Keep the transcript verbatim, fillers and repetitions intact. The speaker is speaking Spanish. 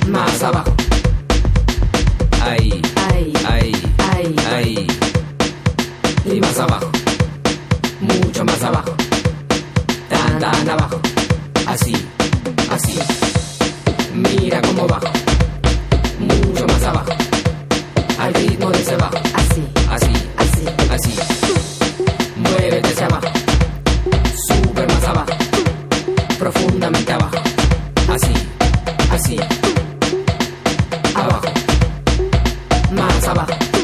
más abajo. Ahí, ahí, ahí, ahí, ahí. Y más abajo, mucho más abajo. Tan, tan abajo. Así, así. Mira cómo bajo, mucho más abajo. Al ritmo de ese bajo. así, Así, así, así. Muévete hacia abajo, súper más abajo, profundamente abajo. Así, así. Abajo, más abajo.